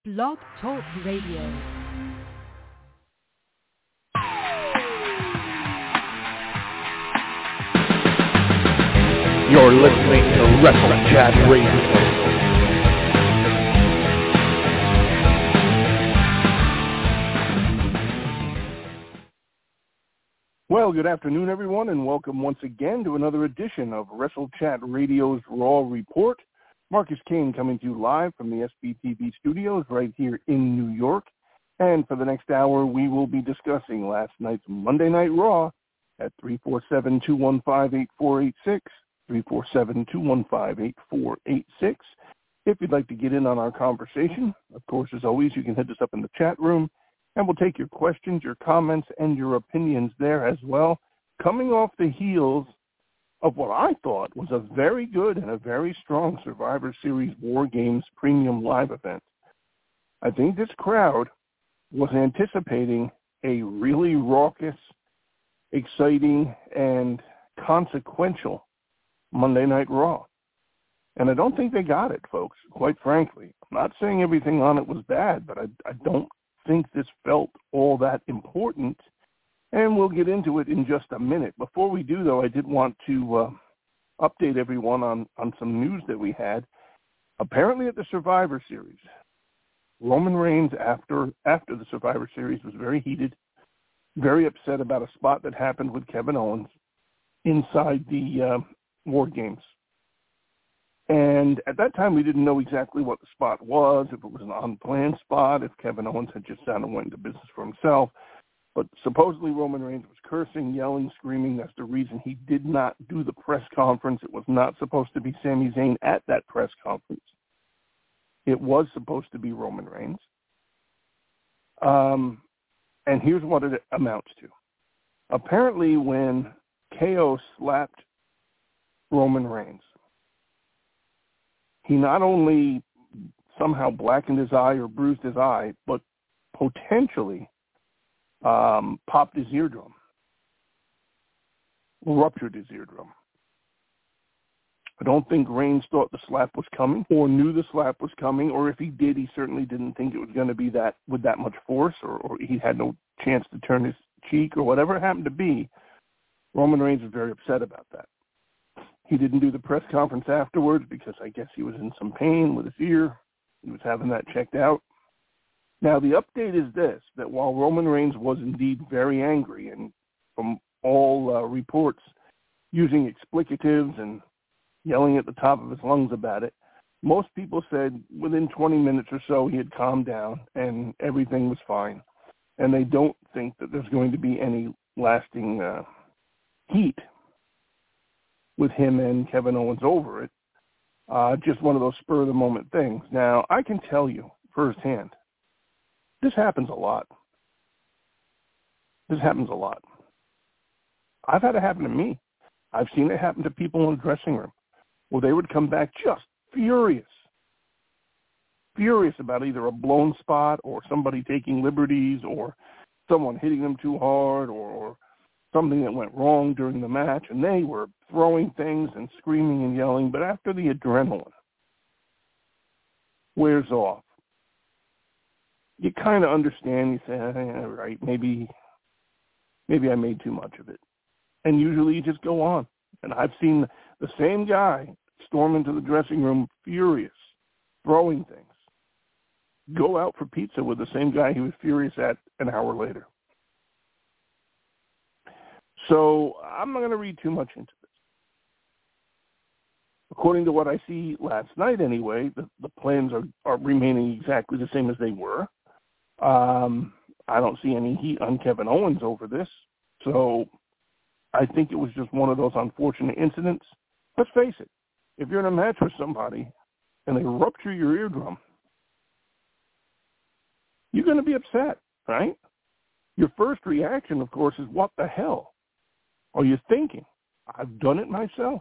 Blog Talk Radio. You're listening to Wrestle Chat Radio. Well, good afternoon, everyone, and welcome once again to another edition of Wrestle Chat Radio's Raw Report. Marcus Kane coming to you live from the SBTV studios right here in New York. And for the next hour, we will be discussing last night's Monday Night Raw at 347-215-8486. 347-215-8486. If you'd like to get in on our conversation, of course, as always, you can hit us up in the chat room, and we'll take your questions, your comments, and your opinions there as well. Coming off the heels of what I thought was a very good and a very strong Survivor Series War Games Premium Live event, I think this crowd was anticipating a really raucous, exciting, and consequential Monday Night Raw. And I don't think they got it, folks, quite frankly. I'm not saying everything on it was bad, but I don't think this felt all that important. And we'll get into it in just a minute. Before we do, though, I did want to update everyone on some news that we had. Apparently at the Survivor Series, Roman Reigns, after the Survivor Series, was very heated, very upset about a spot that happened with Kevin Owens inside the War Games. And at that time, we didn't know exactly what the spot was, if it was an unplanned spot, if Kevin Owens had just down and went into business for himself. But supposedly Roman Reigns was cursing, yelling, screaming. That's the reason he did not do the press conference. It was not supposed to be Sami Zayn at that press conference. It was supposed to be Roman Reigns. And here's what it amounts to. Apparently when KO slapped Roman Reigns, he not only somehow blackened his eye or bruised his eye, but potentially popped his eardrum, ruptured his eardrum. I don't think Reigns thought the slap was coming or knew the slap was coming, or if he did, he certainly didn't think it was going to be that with that much force, or he had no chance to turn his cheek or whatever it happened to be. Roman Reigns was very upset about that. He didn't do the press conference afterwards because I guess he was in some pain with his ear. He was having that checked out. Now, the update is this, that while Roman Reigns was indeed very angry, and from all reports using explicatives and yelling at the top of his lungs about it, most people said within 20 minutes or so he had calmed down and everything was fine. And they don't think that there's going to be any lasting heat with him and Kevin Owens over it. Just one of those spur-of-the-moment things. Now, I can tell you firsthand, this happens a lot. This happens a lot. I've had it happen to me. I've seen it happen to people in the dressing room where they would come back just furious about either a blown spot or somebody taking liberties or someone hitting them too hard or something that went wrong during the match, and they were throwing things and screaming and yelling. But after the adrenaline wears off, you kind of understand. You say, right, maybe I made too much of it. And usually you just go on. And I've seen the same guy storm into the dressing room furious, throwing things, go out for pizza with the same guy he was furious at an hour later. So I'm not going to read too much into this. According to what I see last night anyway, the plans are remaining exactly the same as they were. I don't see any heat on Kevin Owens over this. So I think it was just one of those unfortunate incidents. Let's face it, if you're in a match with somebody and they rupture your eardrum, you're going to be upset, right? Your first reaction, of course, is what the hell are you thinking? I've done it myself.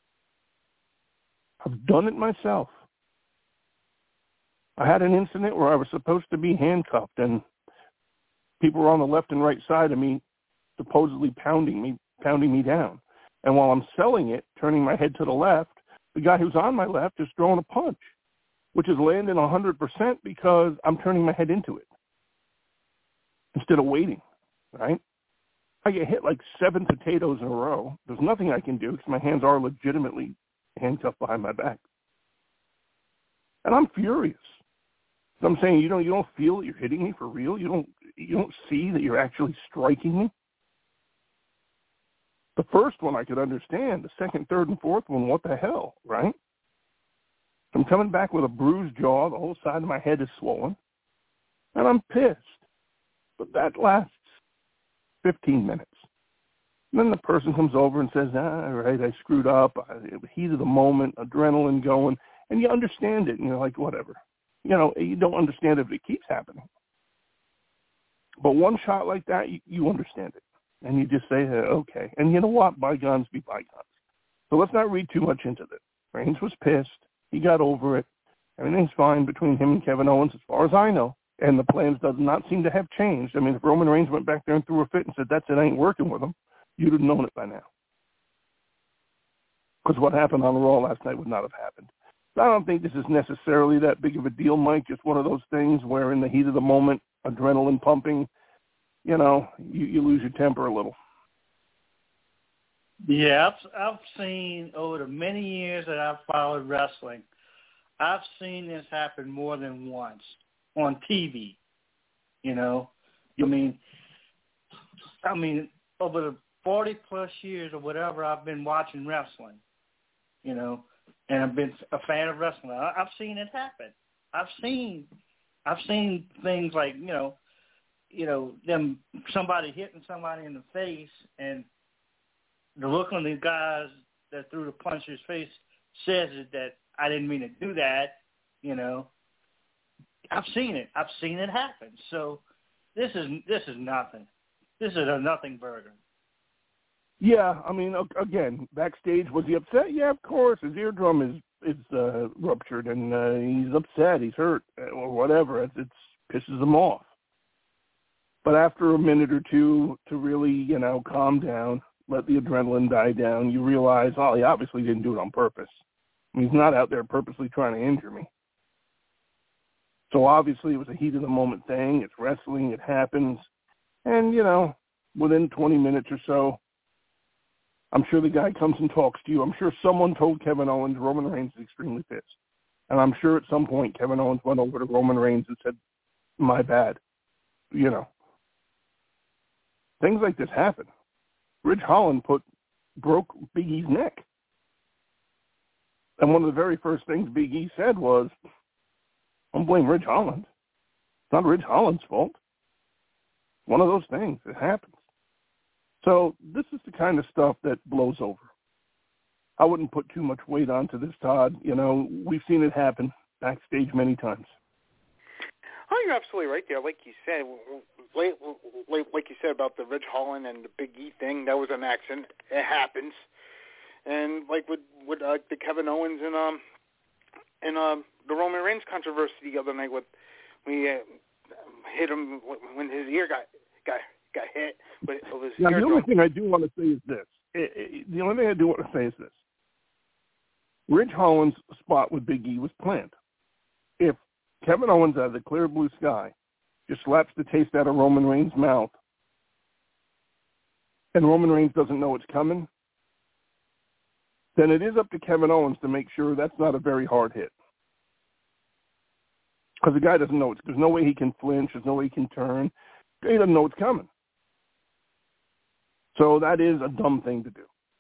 I had an incident where I was supposed to be handcuffed, and people were on the left and right side of me, supposedly pounding me down. And while I'm selling it, turning my head to the left, the guy who's on my left is throwing a punch. which is landing 100% because I'm turning my head into it instead of waiting, right? I get hit like 7 potatoes in a row. There's nothing I can do because my hands are legitimately handcuffed behind my back. And I'm furious. So I'm saying, you don't feel that you're hitting me for real? You don't see that you're actually striking me? The first one I could understand. The second, third, and fourth one, what the hell, right? I'm coming back with a bruised jaw. The whole side of my head is swollen. And I'm pissed. But that lasts 15 minutes. And then the person comes over and says, all right, I screwed up. Heat of the moment, adrenaline going. And you understand it. And you're like, whatever. You don't understand if it keeps happening. But one shot like that, you understand it. And you just say, okay. And you know what? Bygones be bygones. So let's not read too much into this. Reigns was pissed. He got over it. Everything's fine between him and Kevin Owens as far as I know. And the plans does not seem to have changed. I mean, if Roman Reigns went back there and threw a fit and said, that's it, I ain't working with him, you'd have known it by now. Because what happened on Raw last night would not have happened. I don't think this is necessarily that big of a deal, Mike. Just one of those things where in the heat of the moment, adrenaline pumping, you lose your temper a little. Yeah, I've seen over the many years that I've followed wrestling, I've seen this happen more than once on TV. I mean, over the 40 plus years or whatever I've been watching wrestling, and I've been a fan of wrestling. I've seen it happen. I've seen things like, them somebody hitting somebody in the face, and the look on the guys that threw the puncher's face says that I didn't mean to do that. I've seen it. I've seen it happen. So this is nothing. This is a nothing burger. Yeah, I mean, again, backstage, was he upset? Yeah, of course. His eardrum is ruptured, and he's upset. He's hurt, or whatever. It pisses him off. But after a minute or two to really, calm down, let the adrenaline die down, you realize, oh, he obviously didn't do it on purpose. I mean, he's not out there purposely trying to injure me. So obviously it was a heat-of-the-moment thing. It's wrestling. It happens. And, within 20 minutes or so, I'm sure the guy comes and talks to you. I'm sure someone told Kevin Owens Roman Reigns is extremely pissed. And I'm sure at some point Kevin Owens went over to Roman Reigns and said, my bad. Things like this happen. Ridge Holland broke Big E's neck. And one of the very first things Big E said was, don't blame Ridge Holland. It's not Ridge Holland's fault. One of those things. It happens. So this is the kind of stuff that blows over. I wouldn't put too much weight onto this, Todd. We've seen it happen backstage many times. Oh, you're absolutely right there. Like you said, about the Ridge Holland and the Big E thing, that was an accident. It happens. And like with the Kevin Owens and the Roman Reigns controversy the other night, with we hit him when his ear got hit. But now, the only thing I do want to say is this. Ridge Holland's spot with Big E was planned. If Kevin Owens, out of the clear blue sky, just slaps the taste out of Roman Reigns' mouth, and Roman Reigns doesn't know it's coming, then it is up to Kevin Owens to make sure that's not a very hard hit. Because the guy doesn't know there's no way he can flinch, there's no way he can turn. He doesn't know it's coming. So that is a dumb thing to do.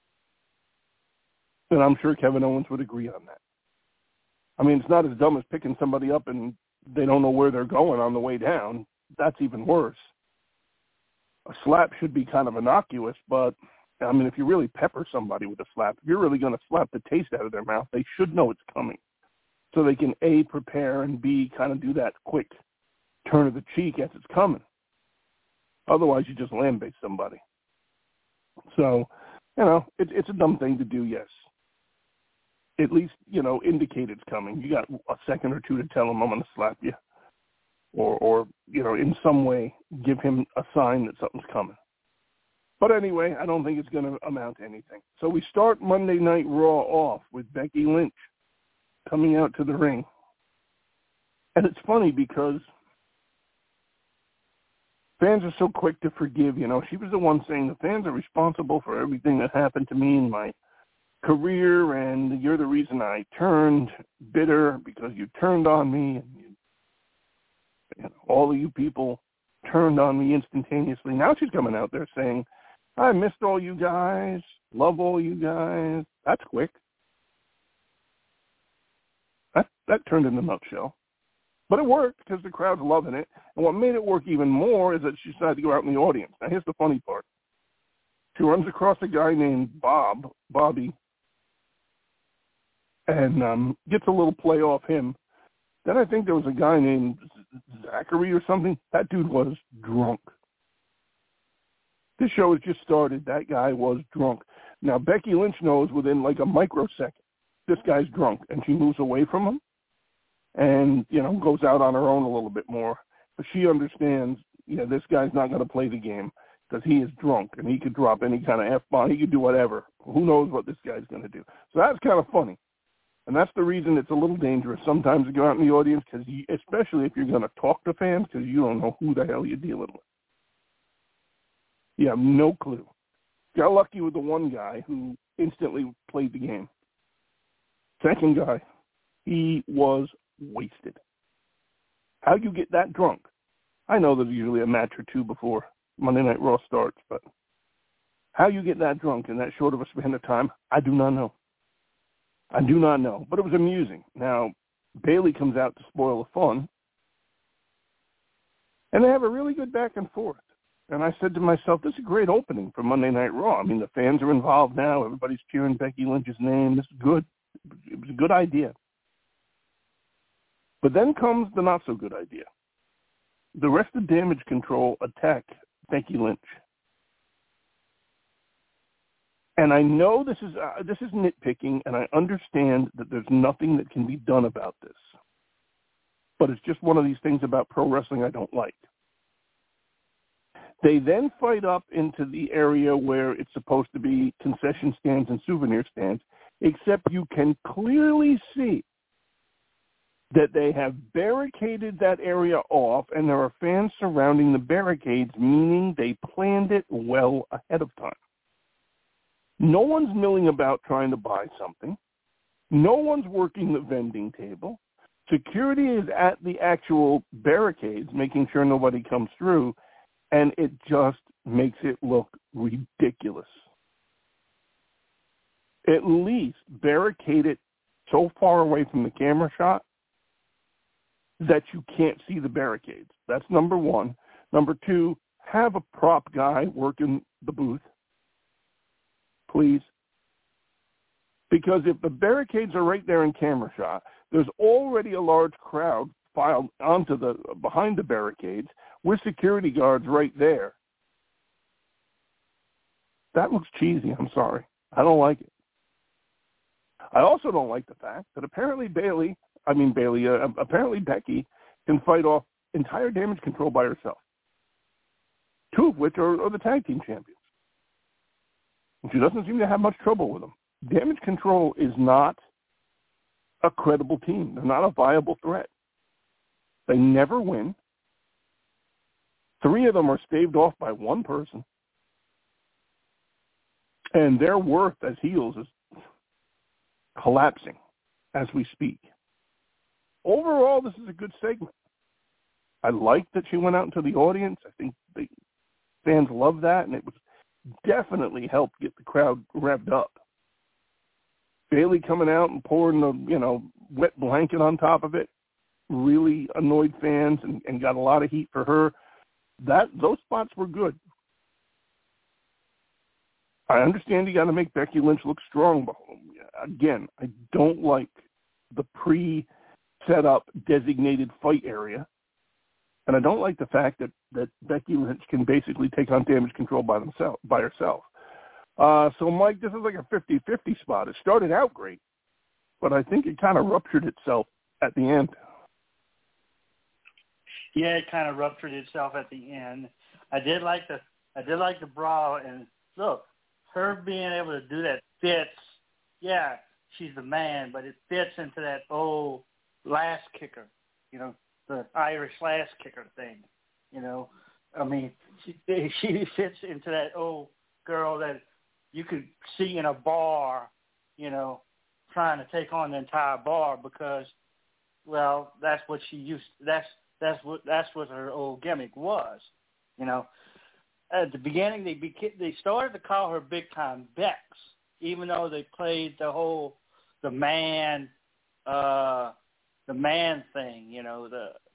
And I'm sure Kevin Owens would agree on that. I mean, it's not as dumb as picking somebody up and they don't know where they're going on the way down. That's even worse. A slap should be kind of innocuous, but, I mean, if you really pepper somebody with a slap, if you're really going to slap the taste out of their mouth, they should know it's coming. So they can, A, prepare, and B, kind of do that quick turn of the cheek as it's coming. Otherwise, you just lambaste somebody. So, it's a dumb thing to do, yes. At least, indicate it's coming. You got a second or two to tell him I'm going to slap you. Or, in some way give him a sign that something's coming. But anyway, I don't think it's going to amount to anything. So we start Monday Night Raw off with Becky Lynch coming out to the ring. And it's funny because fans are so quick to forgive. You know, she was the one saying the fans are responsible for everything that happened to me in my career, and you're the reason I turned bitter because you turned on me, and all of you people turned on me instantaneously. Now she's coming out there saying, I missed all you guys, love all you guys. That's quick. That turned in a nutshell. But it worked because the crowd's loving it. And what made it work even more is that she decided to go out in the audience. Now, here's the funny part. She runs across a guy named Bobby, and gets a little play off him. Then I think there was a guy named Zachary or something. That dude was drunk. This show has just started. That guy was drunk. Now, Becky Lynch knows within like a microsecond, this guy's drunk, and she moves away from him and, goes out on her own a little bit more. But she understands, this guy's not going to play the game because he is drunk, and he could drop any kind of F-bomb. He could do whatever. Who knows what this guy's going to do. So that's kind of funny. And that's the reason it's a little dangerous sometimes to go out in the audience, because especially if you're going to talk to fans, because you don't know who the hell you're dealing with. You have no clue. Got lucky with the one guy who instantly played the game. Second guy, he was wasted. How you get that drunk? I know there's usually a match or two before Monday Night Raw starts, but how you get that drunk in that short of a span of time, I do not know. I do not know, but it was amusing. Now, Bayley comes out to spoil the fun, and they have a really good back and forth. And I said to myself, this is a great opening for Monday Night Raw. I mean, the fans are involved now. Everybody's cheering Becky Lynch's name. This is good. It was a good idea. But then comes the not-so-good idea. The rest of Damage Control attack Becky Lynch. And I know this is nitpicking, and I understand that there's nothing that can be done about this. But it's just one of these things about pro wrestling I don't like. They then fight up into the area where it's supposed to be concession stands and souvenir stands, except you can clearly see that they have barricaded that area off, and there are fans surrounding the barricades, meaning they planned it well ahead of time. No one's milling about trying to buy something. No one's working the vending table. Security is at the actual barricades, making sure nobody comes through, and it just makes it look ridiculous. At least barricade it so far away from the camera shot that you can't see the barricades. That's number one. Number two, have a prop guy working the booth, please. Because if the barricades are right there in camera shot, there's already a large crowd filed onto behind the barricades with security guards right there. That looks cheesy, I'm sorry. I don't like it. I also don't like the fact that apparently Becky can fight off entire Damage Control by herself. Two of which are the tag team champions. And she doesn't seem to have much trouble with them. Damage Control is not a credible team. They're not a viable threat. They never win. 3 of them are staved off by one person. And their worth as heels is collapsing as we speak. Overall, this is a good segment. I like that she went out into the audience. I think the fans love that, and it was definitely helped get the crowd revved up. Bayley coming out and pouring the wet blanket on top of it really annoyed fans and got a lot of heat for her. Those spots were good. I understand you got to make Becky Lynch look strong, but again, I don't like the pre-set-up designated fight area, and I don't like the fact that Becky Lynch can basically take on Damage Control by herself. So, Mike, this is like a 50-50 spot. It started out great, but I think it kind of ruptured itself at the end. Yeah, it kind of ruptured itself at the end. I did like the brawl, and look, her being able to do that fits. Yeah, she's the man, but it fits into that old last kicker. the Irish ass kicker thing. You know, I mean, she fits into that old girl that you could see in a bar, you know, trying to take on the entire bar because, well, that's what she used. That's what her old gimmick was. You know, at the beginning they started to call her Big Time Bex, even though they played the man thing. You know,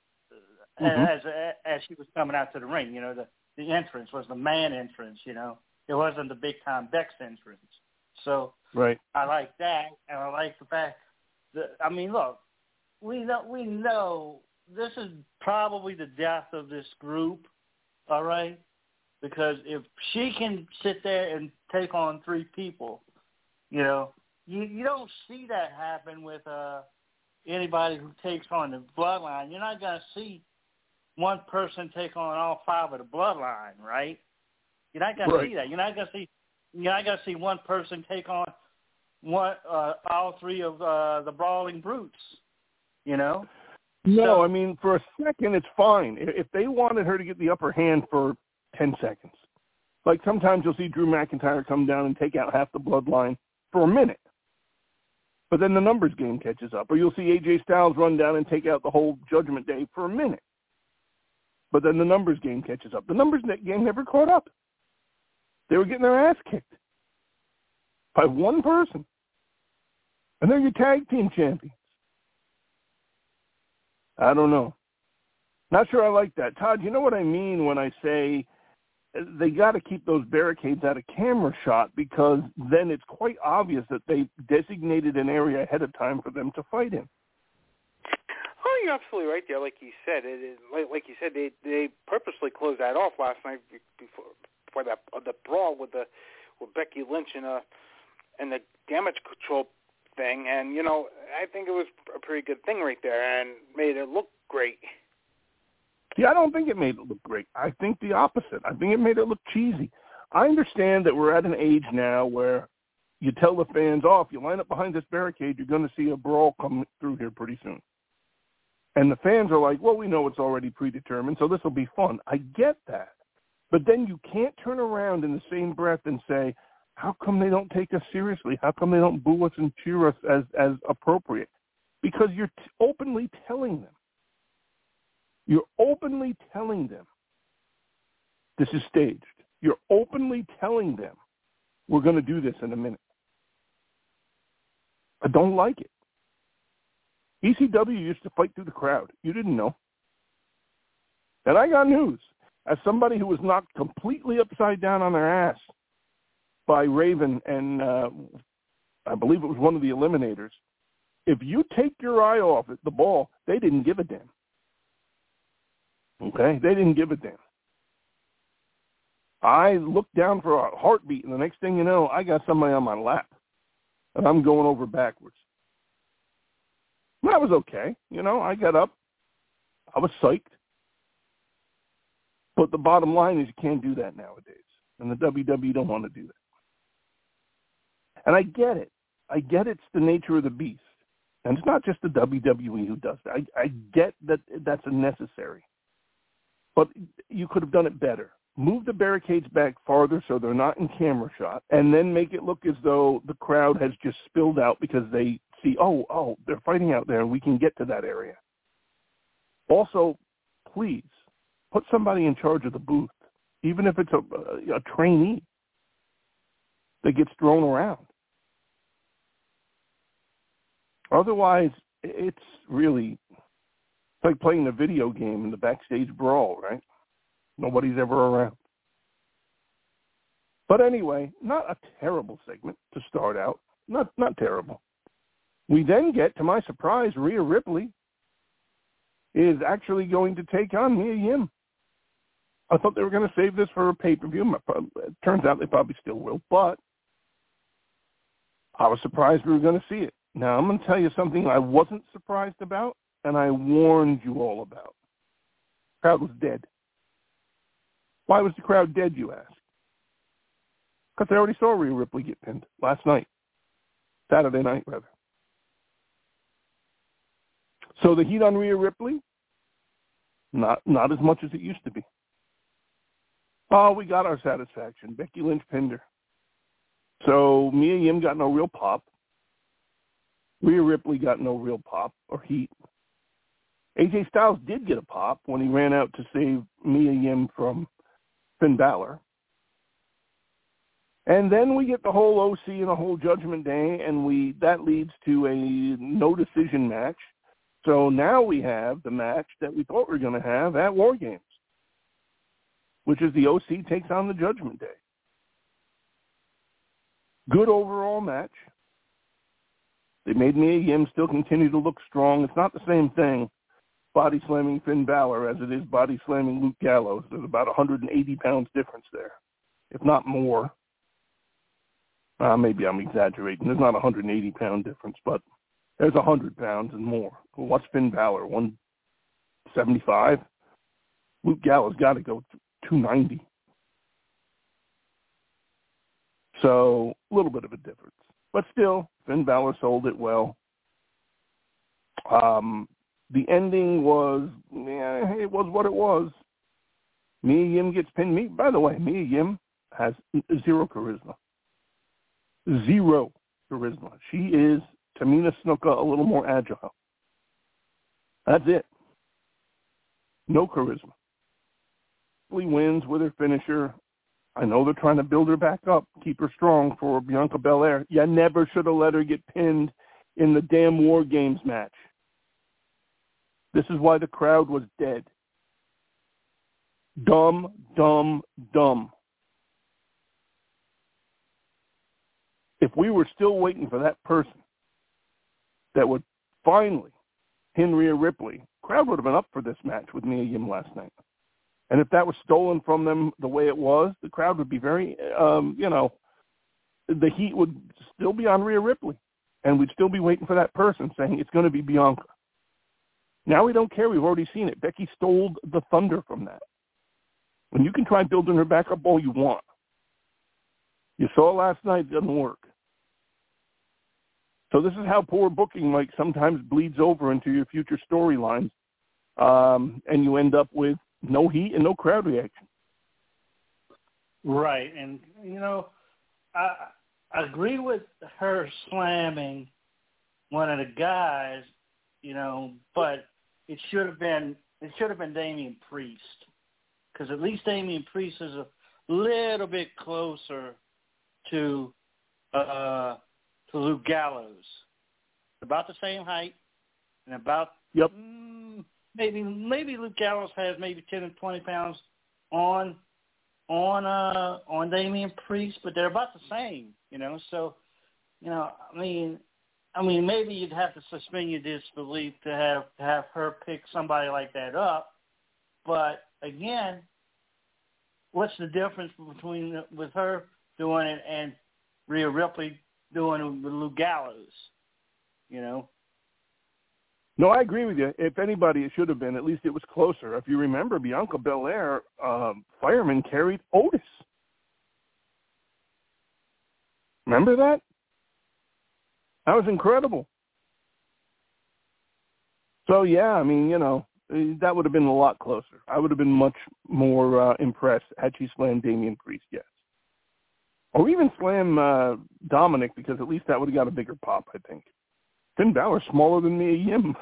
as she was coming out to the ring. You know, the entrance was the man entrance. You know, it wasn't the Big Time Bex entrance. So right. I like that, and I like the fact that, I mean, look, we know this is probably the death of this group, all right? Because if she can sit there and take on 3 people, you know, you don't see that happen with anybody who takes on the Bloodline. You're not going to see one person take on all 5 of the Bloodline, right? You're not going to see that. You're not going to see one person take on all 3 of the Brawling Brutes, you know? No, so, I mean, for a second, it's fine. If they wanted her to get the upper hand for 10 seconds, like sometimes you'll see Drew McIntyre come down and take out half the Bloodline for a minute, but then the numbers game catches up. Or you'll see AJ Styles run down and take out the whole Judgment Day for a minute, but then the numbers game catches up. The numbers game never caught up. They were getting their ass kicked by one person, and they're your tag team champions. I don't know. Not sure I like that. Todd, you know what I mean when I say they got to keep those barricades out of camera shot, because then it's quite obvious that they designated an area ahead of time for them to fight in. Oh, you're absolutely right there. Like you said, like you said, they purposely closed that off last night before that the brawl with Becky Lynch and the damage control thing, and you know, I think it was a pretty good thing right there, and made it look great. See, I don't think it made it look great. I think the opposite. I think it made it look cheesy. I understand that we're at an age now where you tell the fans, if you line up behind this barricade, you're going to see a brawl come through here pretty soon. And the fans are like, well, we know it's already predetermined, so this will be fun. I get that. But then you can't turn around in the same breath and say, how come they don't take us seriously? How come they don't boo us and cheer us as appropriate? Because you're openly telling them. You're openly telling them this is staged. You're openly telling them we're going to do this in a minute. I don't like it. ECW used to fight through the crowd. You didn't know. And I got news. As somebody who was knocked completely upside down on their ass by Raven and I believe it was one of the Eliminators, if you take your eye off at the ball, they didn't give a damn. Okay? They didn't give a damn. I looked down for a heartbeat, and the next thing you know, I got somebody on my lap, and I'm going over backwards. And that was okay. You know, I got up. I was psyched. But the bottom line is you can't do that nowadays, and the WWE don't want to do that. And I get it. I get it's the nature of the beast. And it's not just the WWE who does that. I get that that's unnecessary. But you could have done it better. Move the barricades back farther so they're not in camera shot, and then make it look as though the crowd has just spilled out because they see, oh, they're fighting out there and we can get to that area. Also, please, put somebody in charge of the booth, even if it's a trainee that gets thrown around. Otherwise, it's really like playing a video game in the backstage brawl, right? Nobody's ever around. But anyway, not a terrible segment to start out. Not terrible. We then get, to my surprise, Rhea Ripley is actually going to take on Mia Yim. I thought they were going to save this for a pay-per-view. It turns out they probably still will, but I was surprised we were going to see it. Now, I'm going to tell you something I wasn't surprised about, and I warned you all about. The crowd was dead. Why was the crowd dead, you ask? Because they already saw Rhea Ripley get pinned last night. Saturday night, rather. So the heat on Rhea Ripley Not as much as it used to be. Oh, we got our satisfaction. Becky Lynch pinned her. So Mia Yim got no real pop. Rhea Ripley got no real pop or heat. AJ Styles did get a pop when he ran out to save Mia Yim from Finn Balor. And then we get the whole OC and the whole Judgment Day, and that leads to a no-decision match. So now we have the match that we thought we were going to have at War Games, which is the OC takes on the Judgment Day. Good overall match. They made Mia Yim still continue to look strong. It's not the same thing, body slamming Finn Balor, as it is body slamming Luke Gallows. There's about 180 pounds difference there, if not more. Maybe I'm exaggerating. There's not a 180-pound difference, but there's 100 pounds and more. What's Finn Balor, 175? Luke Gallows got to go 290. So a little bit of a difference. But still, Finn Balor sold it well. The ending was, it was what it was. Mia Yim gets pinned. By the way, Mia Yim has zero charisma. Zero charisma. She is Tamina Snuka a little more agile. That's it. No charisma. She wins with her finisher. I know they're trying to build her back up, keep her strong for Bianca Belair. You never should have let her get pinned in the damn War Games match. This is why the crowd was dead. Dumb, dumb, dumb. If we were still waiting for that person that would finally pin Rhea Ripley, the crowd would have been up for this match with Mia Yim last night. And if that was stolen from them the way it was, the crowd would be very, the heat would still be on Rhea Ripley. And we'd still be waiting for that person saying it's going to be Bianca. Now we don't care. We've already seen it. Becky stole the thunder from that. When you can try building her back up all you want. You saw last night, it doesn't work. So this is how poor booking, Mike, sometimes bleeds over into your future storylines. And you end up with no heat and no crowd reaction. Right. And, I agree with her slamming one of the guys, but it should have been Damian Priest, because at least Damian Priest is a little bit closer to Luke Gallows, about the same height, and about maybe Luke Gallows has maybe 10 or 20 pounds on Damian Priest, but they're about the same, So, I mean, maybe you'd have to suspend your disbelief to have her pick somebody like that up, but again, what's the difference between with her doing it and Rhea Ripley doing it with Luke Gallows? No, I agree with you. If anybody, it should have been. At least it was closer. If you remember, Bianca Belair, Fireman carried Otis. Remember that? That was incredible. So, yeah, I mean, that would have been a lot closer. I would have been much more impressed had she slammed Damian Priest, yes. Or even slam Dominic, because at least that would have got a bigger pop, I think. Finn Balor's smaller than Mia Yim.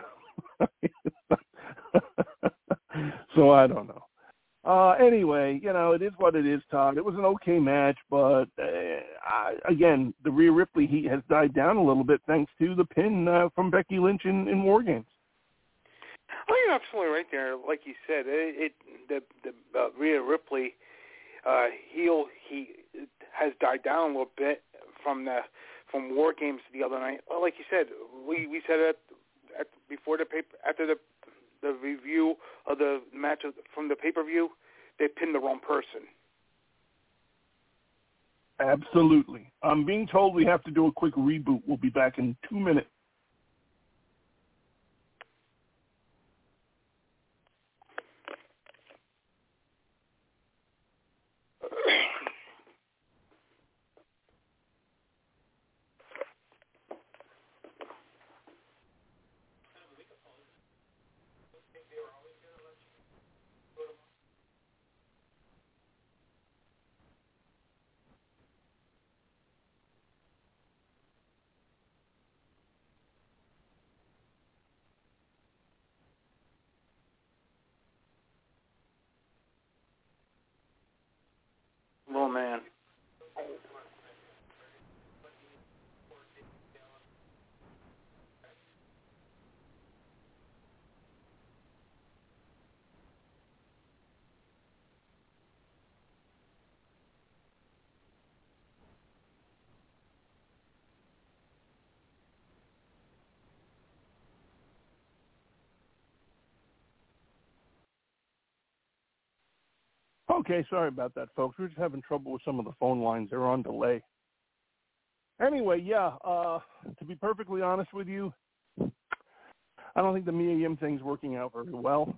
So I don't know. Anyway, it is what it is, Todd. It was an okay match, but again, the Rhea Ripley heat has died down a little bit thanks to the pin from Becky Lynch in War Games. Oh, you're absolutely right there. Like you said, the Rhea Ripley heel heat has died down a little bit from War Games the other night. Well, like you said, we said it before the paper, after the review of the match from the pay-per-view, they pinned the wrong person. Absolutely. I'm being told we have to do a quick reboot. We'll be back in 2 minutes. Okay, sorry about that, folks. We're just having trouble with some of the phone lines. They're on delay. Anyway, to be perfectly honest with you, I don't think the Mia Yim thing's working out very well.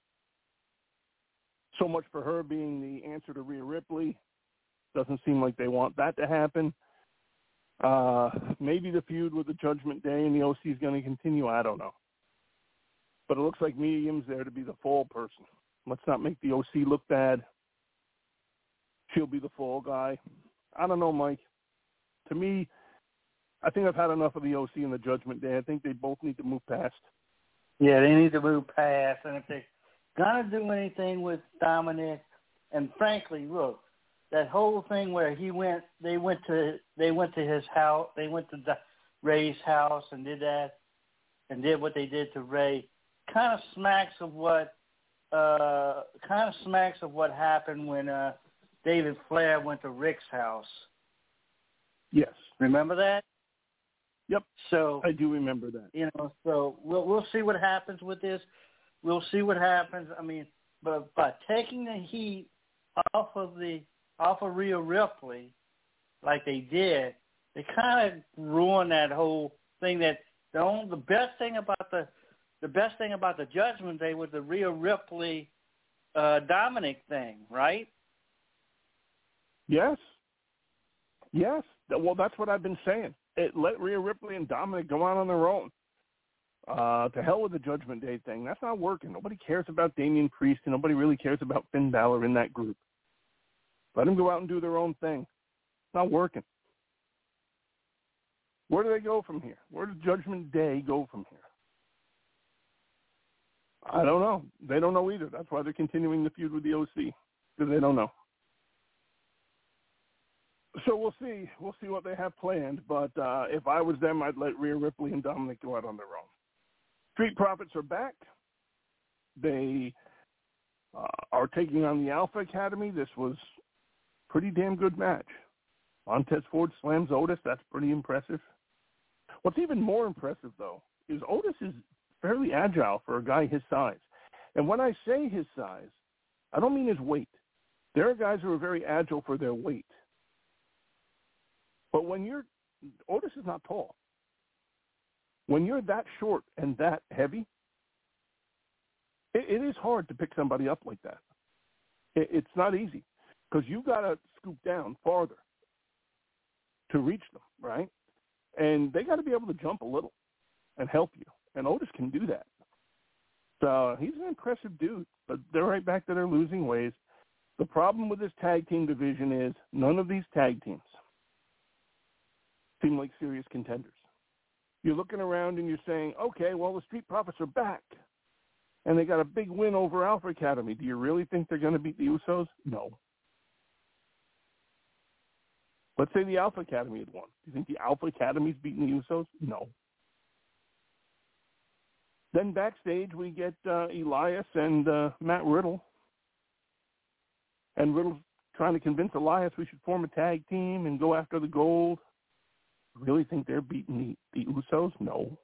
So much for her being the answer to Rhea Ripley. Doesn't seem like they want that to happen. Maybe the feud with the Judgment Day and the OC is going to continue. I don't know. But it looks like Mia Yim's there to be the fall person. Let's not make the OC look bad. She'll be the fall guy. I don't know, Mike. To me, I think I've had enough of the OC and the Judgment Day. I think they both need to move past. Yeah, they need to move past. And if they're going to do anything with Dominic, and frankly, look, that whole thing where they went to his house, they went to Ray's house and did that, and did what they did to Ray, kind of smacks of what happened when David Flair went to Rick's house. Yes. Remember that? Yep. So I do remember that. So we'll see what happens with this. We'll see what happens. I mean, but by taking the heat off of Rhea Ripley, like they did, they kind of ruined that whole thing. The best thing about the Judgment Day was the Rhea Ripley Dominic thing, right? Yes. Well, that's what I've been saying. Let Rhea Ripley and Dominic go out on their own. To hell with the Judgment Day thing. That's not working. Nobody cares about Damian Priest, and nobody really cares about Finn Balor in that group. Let them go out and do their own thing. It's not working. Where do they go from here? Where does Judgment Day go from here? I don't know. They don't know either. That's why they're continuing the feud with the OC, because they don't know. So we'll see. We'll see what they have planned. But if I was them, I'd let Rhea Ripley and Dominic go out on their own. Street Profits are back. They are taking on the Alpha Academy. This was a pretty damn good match. Montez Ford slams Otis. That's pretty impressive. What's even more impressive, though, is Otis is fairly agile for a guy his size. And when I say his size, I don't mean his weight. There are guys who are very agile for their weight. But Otis is not tall. When you're that short and that heavy, it is hard to pick somebody up like that. It's not easy because you've got to scoop down farther to reach them, right? And they got to be able to jump a little and help you. And Otis can do that. So he's an impressive dude, but they're right back to their losing ways. The problem with this tag team division is none of these tag teams seem like serious contenders. You're looking around and you're saying, okay, well, the Street Profits are back, and they got a big win over Alpha Academy. Do you really think they're going to beat the Usos? No. Let's say the Alpha Academy had won. Do you think the Alpha Academy's beating the Usos? No. Then backstage we get Elias and Matt Riddle. And Riddle's trying to convince Elias we should form a tag team and go after the gold. Really think they're beating the Usos? No.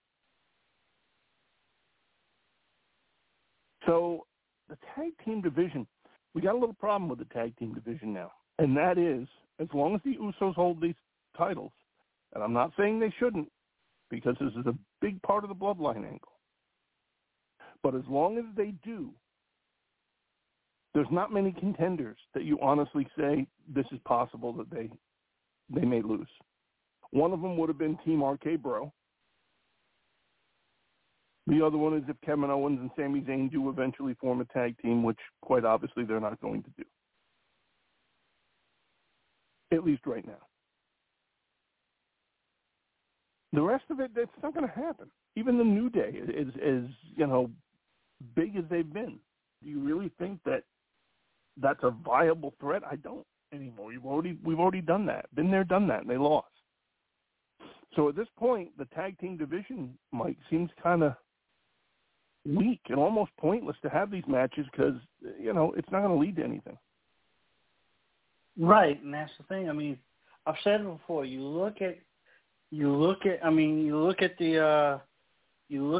So the tag team division, we got a little problem with the tag team division now. And that is, as long as the Usos hold these titles, and I'm not saying they shouldn't, because this is a big part of the bloodline angle, but as long as they do, there's not many contenders that you honestly say this is possible that they may lose. One of them would have been Team RK Bro. The other one is if Kevin Owens and Sami Zayn do eventually form a tag team, which quite obviously they're not going to do. At least right now. The rest of it, that's not going to happen. Even the New Day is big as they've been. Do you really think that that's a viable threat? I don't anymore. We've already done that. Been there, done that, and they lost. So at this point, the tag team division, Mike, seems kind of weak and almost pointless to have these matches because, it's not going to lead to anything. Right, and that's the thing. I mean, I've said it before. You look at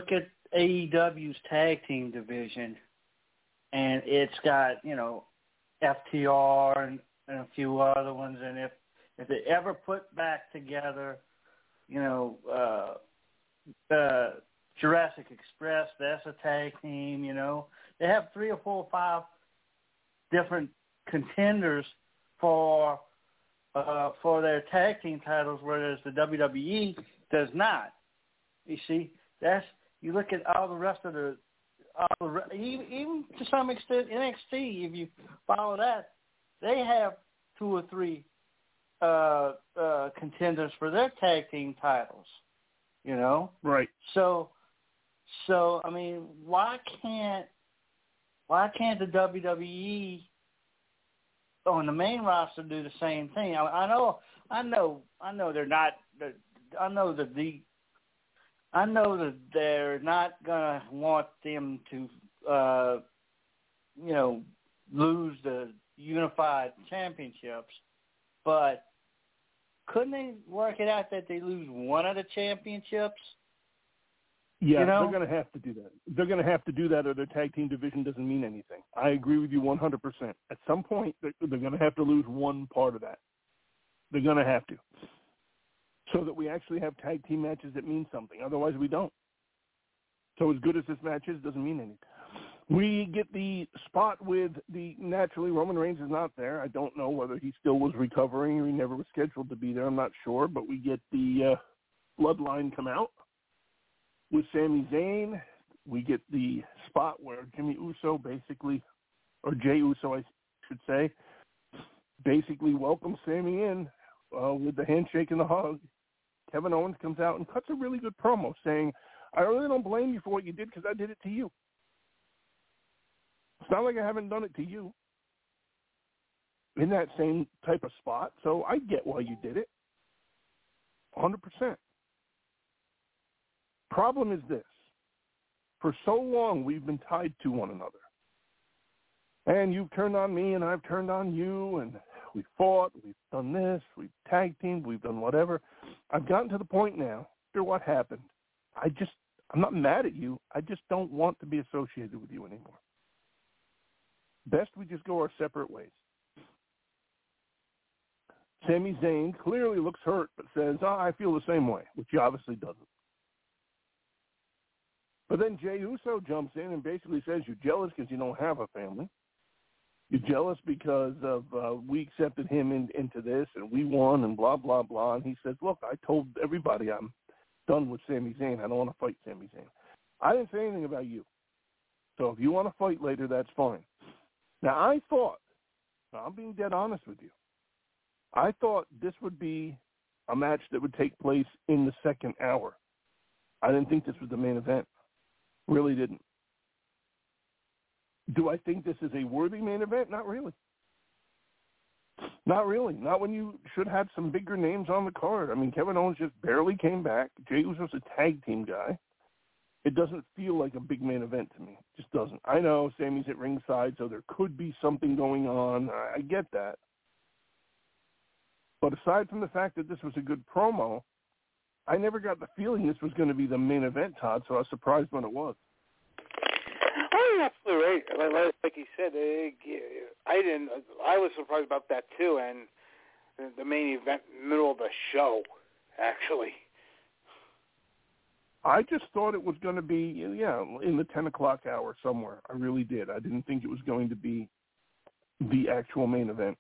AEW's tag team division, and it's got, FTR and a few other ones. And if they ever put back together, Jurassic Express, that's a tag team, They have 3 or 4 or 5 different contenders for their tag team titles, whereas the WWE does not. You see, you look at all the rest of even to some extent NXT. If you follow that, they have 2 or 3 contenders for their tag team titles. Right. So I mean, why can't the WWE on the main roster do the same thing? I know they're not. I know that they're not gonna want them to, lose the unified championships, but couldn't they work it out that they lose one of the championships? Yeah, they're going to have to do that. They're going to have to do that, or their tag team division doesn't mean anything. I agree with you 100%. At some point, they're going to have to lose one part of that. They're going to have to, so that we actually have tag team matches that mean something. Otherwise, we don't. So as good as this match is, it doesn't mean anything. We get the spot with naturally, Roman Reigns is not there. I don't know whether he still was recovering or he never was scheduled to be there. I'm not sure. But we get the Bloodline come out with Sami Zayn. We get the spot where Jimmy Uso basically, or Jey Uso, I should say, basically welcomes Sami in with the handshake and the hug. Kevin Owens comes out and cuts a really good promo saying, I really don't blame you for what you did because I did it to you. It's not like I haven't done it to you in that same type of spot, so I get why you did it. 100%. Problem is this. For so long, we've been tied to one another. And you've turned on me, and I've turned on you, and we've fought, we've done this, we've tag teamed, we've done whatever. I've gotten to the point now, after what happened, I'm not mad at you. I just don't want to be associated with you anymore. Best we just go our separate ways. Sami Zayn clearly looks hurt, but says, I feel the same way, which he obviously doesn't. But then Jey Uso jumps in and basically says, you're jealous because you don't have a family. You're jealous because of we accepted him into this and we won and blah, blah, blah. And he says, look, I told everybody I'm done with Sami Zayn. I don't want to fight Sami Zayn. I didn't say anything about you. So if you want to fight later, that's fine. Now, I'm being dead honest with you, I thought this would be a match that would take place in the second hour. I didn't think this was the main event. Really didn't. Do I think this is a worthy main event? Not really. Not really. Not when you should have some bigger names on the card. I mean, Kevin Owens just barely came back. Jey Uso's a tag team guy. It doesn't feel like a big main event to me. It just doesn't. I know Sami's at ringside, so there could be something going on. I get that. But aside from the fact that this was a good promo, I never got the feeling this was going to be the main event, Todd, so I was surprised when it was. Oh, you're absolutely right. Like you said, I was surprised about that, too, and the main event, middle of the show, actually. I just thought it was going to be, in the 10 o'clock hour somewhere. I really did. I didn't think it was going to be the actual main event.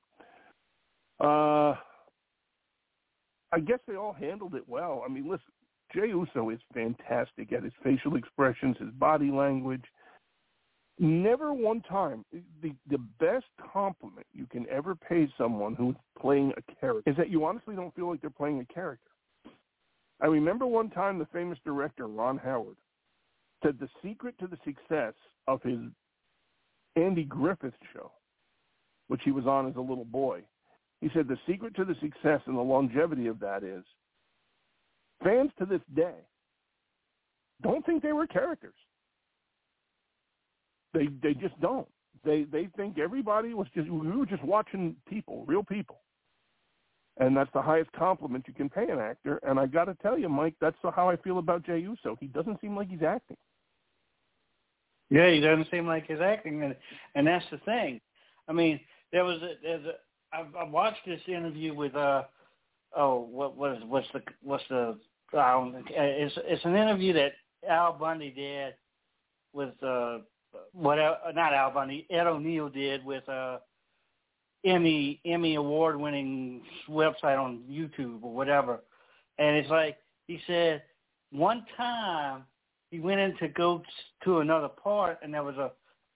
I guess they all handled it well. I mean, listen, Jey Uso is fantastic at his facial expressions, his body language. Never one time, the best compliment you can ever pay someone who's playing a character is that you honestly don't feel like they're playing a character. I remember one time the famous director, Ron Howard, said the secret to the success of his Andy Griffith show, which he was on as a little boy, he said the secret to the success and the longevity of that is fans to this day don't think they were characters. They just don't. They think everybody we were just watching people, real people. And that's the highest compliment you can pay an actor. And I got to tell you, Mike, that's how I feel about Jey Uso. He doesn't seem like he's acting. Yeah, he doesn't seem like he's acting, and that's the thing. I mean, I watched this interview with it's an interview that Al Bundy did with not Al Bundy, Ed O'Neill did with Emmy award winning website on YouTube or whatever, and it's like he said one time he went in to go to another part, and there was a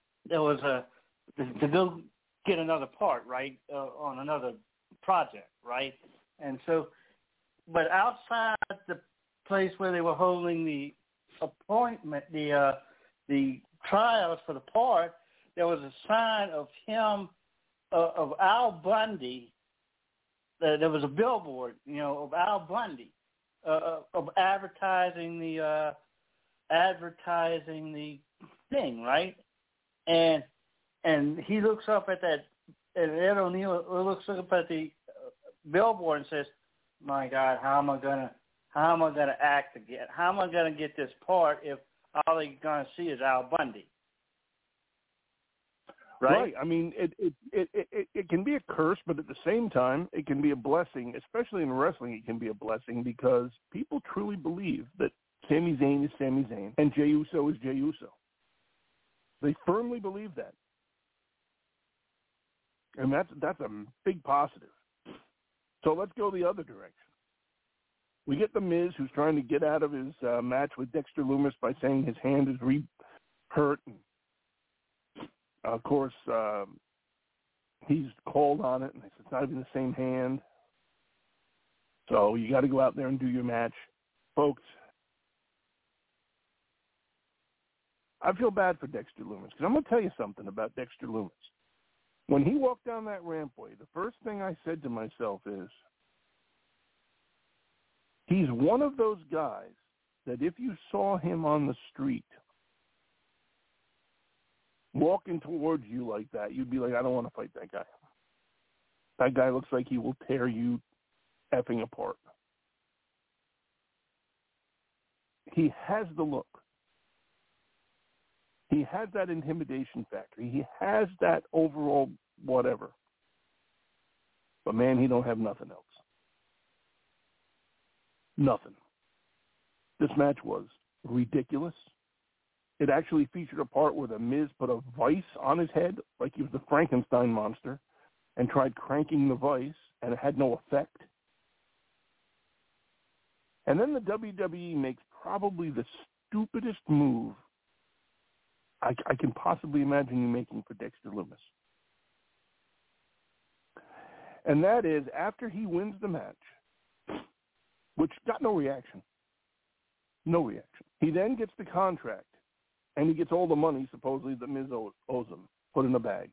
to go get another part, right, on another project, right, and so, but outside the place where they were holding the appointment, the trials for the part, there was a sign of him, of Al Bundy. There was a billboard, of Al Bundy, of advertising the thing, right? And he looks up at that, and Ed O'Neill looks up at the billboard and says, "My God, how am I gonna act again? How am I gonna get this part if all they're gonna see is Al Bundy?" Right? I mean, it can be a curse, but at the same time, it can be a blessing. Especially in wrestling, it can be a blessing because people truly believe that Sami Zayn is Sami Zayn and Jey Uso is Jey Uso. They firmly believe that, and that's a big positive. So let's go the other direction. We get The Miz, who's trying to get out of his match with Dexter Lumis by saying his hand is hurt. And, of course, he's called on it, and it's not even the same hand. So you got to go out there and do your match. Folks, I feel bad for Dexter Lumis because I'm going to tell you something about Dexter Lumis. When he walked down that rampway, the first thing I said to myself is, he's one of those guys that if you saw him on the street walking towards you like that, you'd be like, I don't want to fight that guy. That guy looks like he will tear you effing apart. He has the look. He has that intimidation factor. He has that overall whatever. But, man, he don't have nothing else. Nothing. This match was ridiculous. It actually featured a part where The Miz put a vice on his head like he was the Frankenstein monster and tried cranking the vice, and it had no effect. And then the WWE makes probably the stupidest move I can possibly imagine you making for Dexter Lumis. And that is, after he wins the match, which got no reaction, he then gets the contract, and he gets all the money, supposedly, that Miz owes him, put in a bag.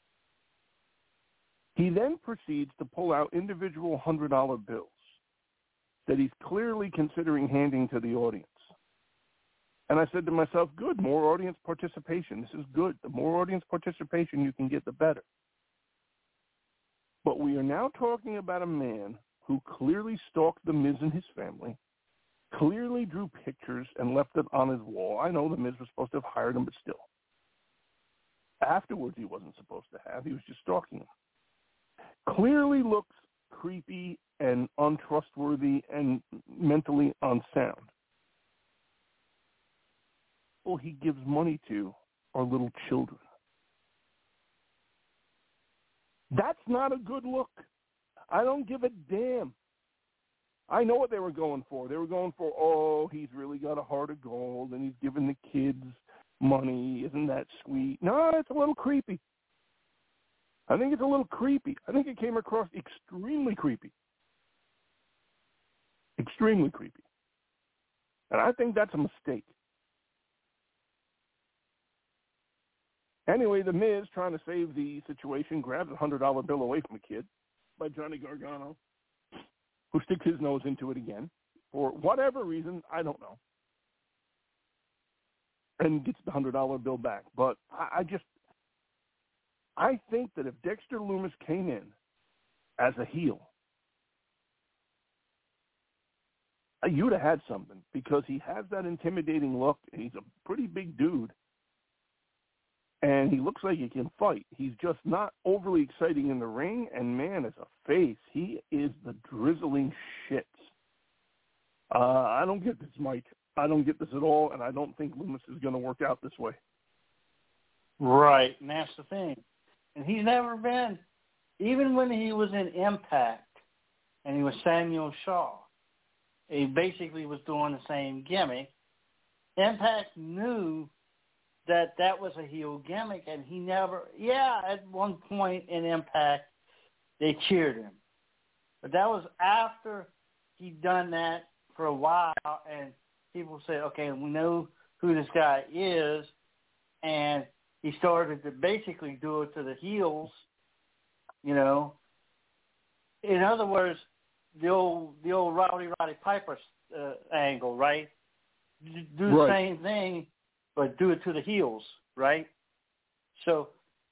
He then proceeds to pull out individual $100 bills that he's clearly considering handing to the audience. And I said to myself, good, more audience participation. This is good. The more audience participation you can get, the better. But we are now talking about a man who clearly stalked The Miz and his family, clearly drew pictures and left it on his wall. I know The Miz was supposed to have hired him, but still. Afterwards, he wasn't supposed to have. He was just stalking him. Clearly looks creepy and untrustworthy and mentally unsound. All he gives money to are little children. That's not a good look. I don't give a damn. I know what they were going for. They were going for, oh, he's really got a heart of gold and he's giving the kids money. Isn't that sweet? No, it's a little creepy. I think it's a little creepy. I think it came across extremely creepy. Extremely creepy. And I think that's a mistake. Anyway, The Miz, trying to save the situation, grabs a $100 bill away from a kid by Johnny Gargano, who sticks his nose into it again for whatever reason, I don't know, and gets the $100 bill back. But I think that if Dexter Lumis came in as a heel, you'd have had something, because he has that intimidating look, and he's a pretty big dude. and he looks like he can fight. He's just not overly exciting in the ring, and man, as a face, he is the drizzling shits. I don't get this, Mike. I don't get this at all, and I don't think Lumis is going to work out this way. Right, and that's the thing. And he's never been, even when he was in Impact and he was Samuel Shaw, he basically was doing the same gimmick. Impact knew that was a heel gimmick, and he never, at one point in Impact, they cheered him. But that was after he'd done that for a while, and people said, okay, we know who this guy is, and he started to basically do it to the heels, you know. In other words, the old Roddy Piper angle, right? Do the same thing, but do it to the heels, right? So,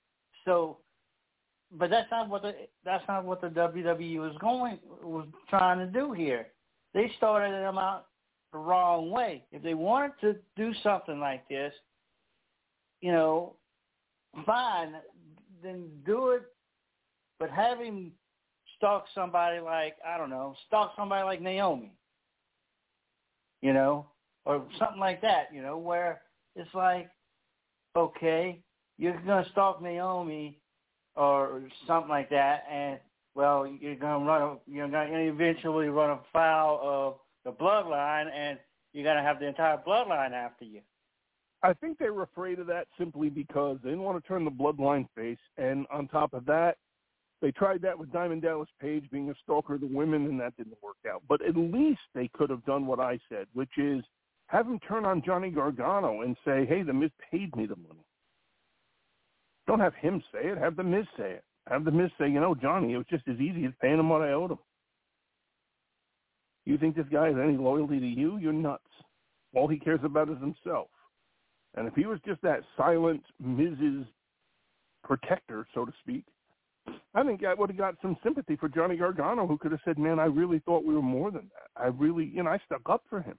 but that's not what the WWE was trying to do here. They started them out the wrong way. If they wanted to do something like this, you know, fine, then do it, but have him stalk somebody like, I don't know, Naomi, you know, or something like that, you know, where it's like, okay, you're going to stalk Naomi or something like that, and, well, you're going to eventually run afoul of the bloodline, and you're going to have the entire bloodline after you. I think they were afraid of that simply because they didn't want to turn the bloodline face, and on top of that, they tried that with Diamond Dallas Page being a stalker of the women, and that didn't work out. But at least they could have done what I said, which is have him turn on Johnny Gargano and say, hey, The Miz paid me the money. Don't have him say it. Have The Miz say it. Have The Miz say, you know, Johnny, it was just as easy as paying him what I owed him. You think this guy has any loyalty to you? You're nuts. All he cares about is himself. And if he was just that silent Miz's protector, so to speak, I think I would have got some sympathy for Johnny Gargano, who could have said, man, I really thought we were more than that. I really, I stuck up for him.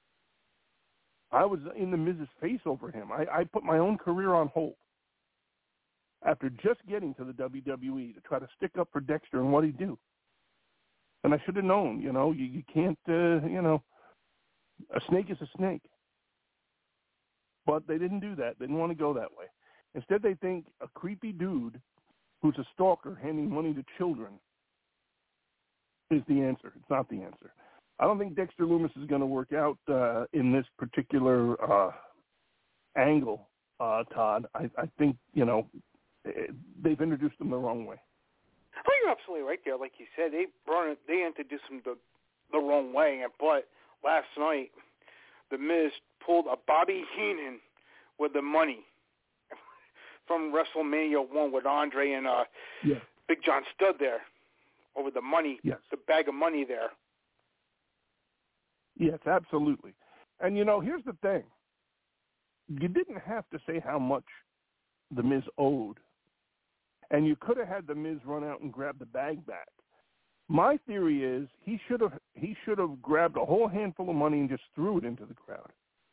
I was in the Miz's face over him. I put my own career on hold after just getting to the WWE to try to stick up for Dexter and what he'd do. And I should have known, you can't, a snake is a snake. But they didn't do that. They didn't want to go that way. Instead, they think a creepy dude who's a stalker handing money to children is the answer. It's not the answer. I don't think Dexter Lumis is going to work out in this particular angle, Todd. I think, they've introduced him the wrong way. Oh, you're absolutely right there. Like you said, they introduced him the wrong way. But last night, The Miz pulled a Bobby Heenan with the money from WrestleMania 1 with Andre and Big John Studd there over the money, the bag of money there. Yes, absolutely. And, here's the thing. You didn't have to say how much The Miz owed. And you could have had The Miz run out and grab the bag back. My theory is he should have grabbed a whole handful of money and just threw it into the crowd.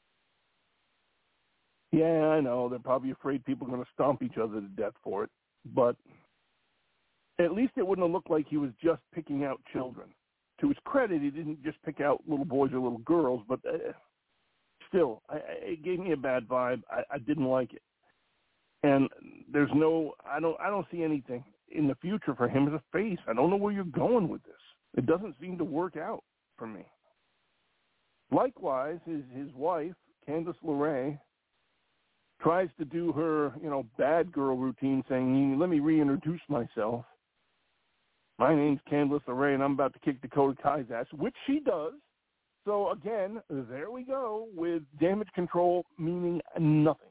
Yeah, I know. They're probably afraid people are going to stomp each other to death for it. But at least it wouldn't have looked like he was just picking out children. To his credit, he didn't just pick out little boys or little girls, but still, it gave me a bad vibe. I didn't like it. And I don't see anything in the future for him as a face. I don't know where you're going with this. It doesn't seem to work out for me. Likewise, his wife, Candice LeRae, tries to do her, bad girl routine saying, let me reintroduce myself. My name's Candice LeRae, and I'm about to kick Dakota Kai's ass, which she does. So, again, there we go with Damage Control meaning nothing.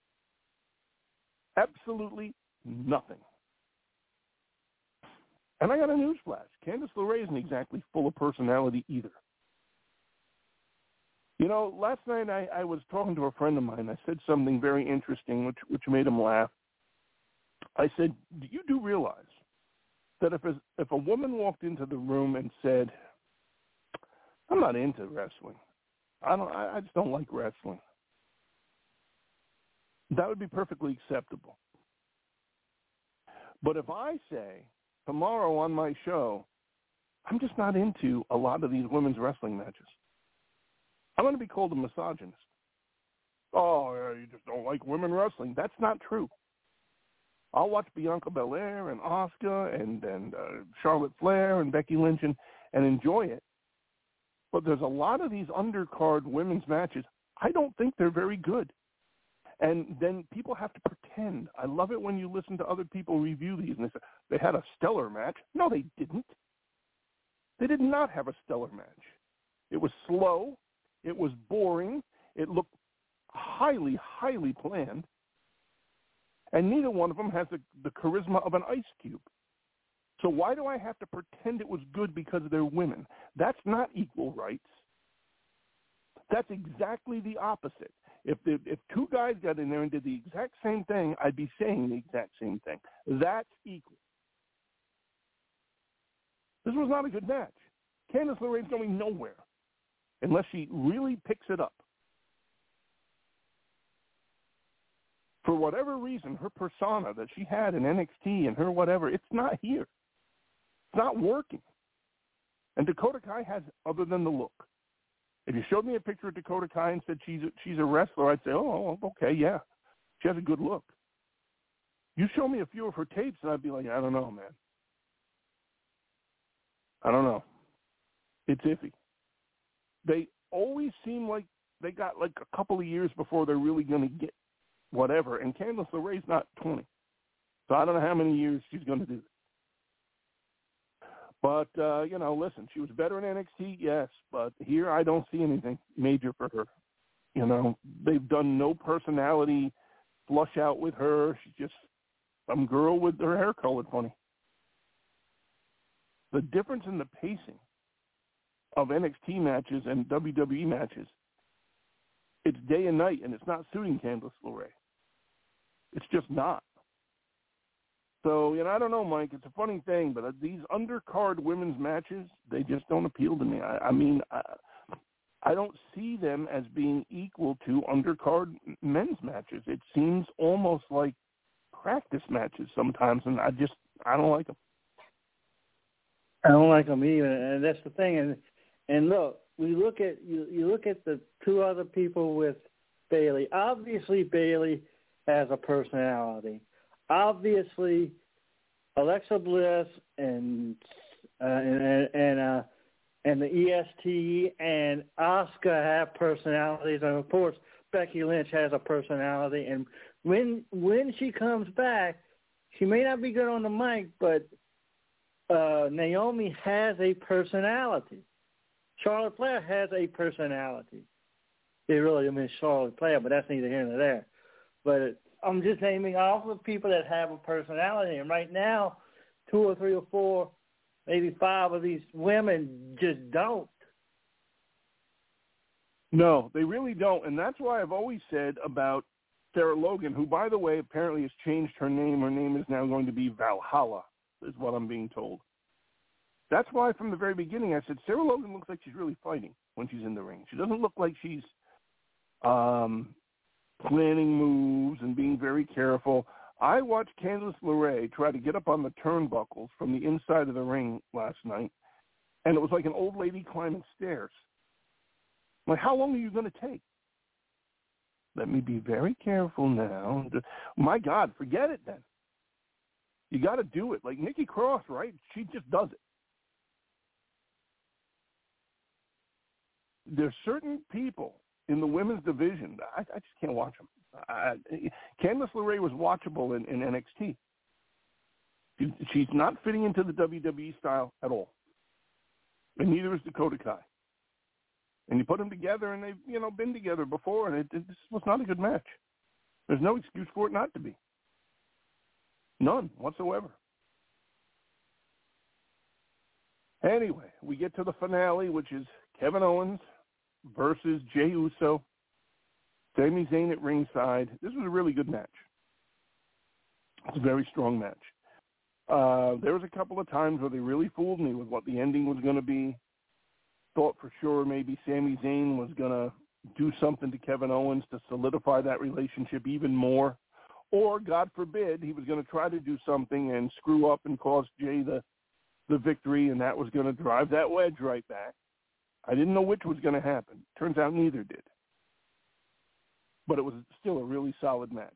Absolutely nothing. And I got a newsflash. Candice LeRae isn't exactly full of personality either. Last night I was talking to a friend of mine. I said something very interesting, which made him laugh. I said, you do realize that if a woman walked into the room and said, I'm not into wrestling. I just don't like wrestling. That would be perfectly acceptable. But if I say tomorrow on my show, I'm just not into a lot of these women's wrestling matches, I'm going to be called a misogynist. Oh, you just don't like women wrestling. That's not true. I'll watch Bianca Belair and Asuka and Charlotte Flair and Becky Lynch and enjoy it. But there's a lot of these undercard women's matches. I don't think they're very good. And then people have to pretend. I love it when you listen to other people review these and they say, they had a stellar match. No, they didn't. They did not have a stellar match. It was slow. It was boring. It looked highly, highly planned. And neither one of them has the charisma of an ice cube. So why do I have to pretend it was good because they're women? That's not equal rights. That's exactly the opposite. If two guys got in there and did the exact same thing, I'd be saying the exact same thing. That's equal. This was not a good match. Candice LeRae's going nowhere unless she really picks it up. For whatever reason, her persona that she had in NXT and her whatever, it's not here. It's not working. And Dakota Kai has, other than the look. If you showed me a picture of Dakota Kai and said she's a wrestler, I'd say, oh, okay, yeah. She has a good look. You show me a few of her tapes, and I'd be like, I don't know, man. I don't know. It's iffy. They always seem like they got like a couple of years before they're really going to get whatever. And Candice LeRae's not 20. So I don't know how many years she's going to do this. But, listen, she was better in NXT, yes. But here I don't see anything major for her. They've done no personality flush out with her. She's just some girl with her hair colored funny. The difference in the pacing of NXT matches and WWE matches, it's day and night, and it's not suiting Candice LeRae. It's just not. So, I don't know, Mike. It's a funny thing, but these undercard women's matches, they just don't appeal to me. I don't see them as being equal to undercard men's matches. It seems almost like practice matches sometimes, and I don't like them. I don't like them either, and that's the thing. And look, you look at the two other people with Bayley. Obviously, Bayley has a personality. Obviously, Alexa Bliss and the EST and Asuka have personalities, and of course, Becky Lynch has a personality. And when she comes back, she may not be good on the mic, but Naomi has a personality. Charlotte Flair has a personality. They really mean Charlotte Flair, but that's neither here nor there. But I'm just naming all the people that have a personality. And right now, 2 or 3 or 4, maybe 5 of these women just don't. No, they really don't. And that's why I've always said about Sarah Logan, who, by the way, apparently has changed her name. Her name is now going to be Valhalla, is what I'm being told. That's why from the very beginning I said Sarah Logan looks like she's really fighting when she's in the ring. She doesn't look like she's planning moves and being very careful. I watched Candice LeRae try to get up on the turnbuckles from the inside of the ring last night, and it was like an old lady climbing stairs. Like, how long are you going to take? Let me be very careful now. My God, forget it then. You got to do it. Like Nikki Cross, right? She just does it. There's certain people in the women's division, I just can't watch them. Candice LeRae was watchable in NXT. She's not fitting into the WWE style at all. And neither is Dakota Kai. And you put them together, and they've been together before, and this was not a good match. There's no excuse for it not to be. None whatsoever. Anyway, we get to the finale, which is Kevin Owens versus Jey Uso. Sami Zayn at ringside. This was a really good match. It's a very strong match. There was a couple of times where they really fooled me with what the ending was going to be. Thought for sure maybe Sami Zayn was going to do something to Kevin Owens to solidify that relationship even more. Or, God forbid, he was going to try to do something and screw up and cost Jay the victory, and that was going to drive that wedge right back. I didn't know which was going to happen. Turns out neither did. But it was still a really solid match.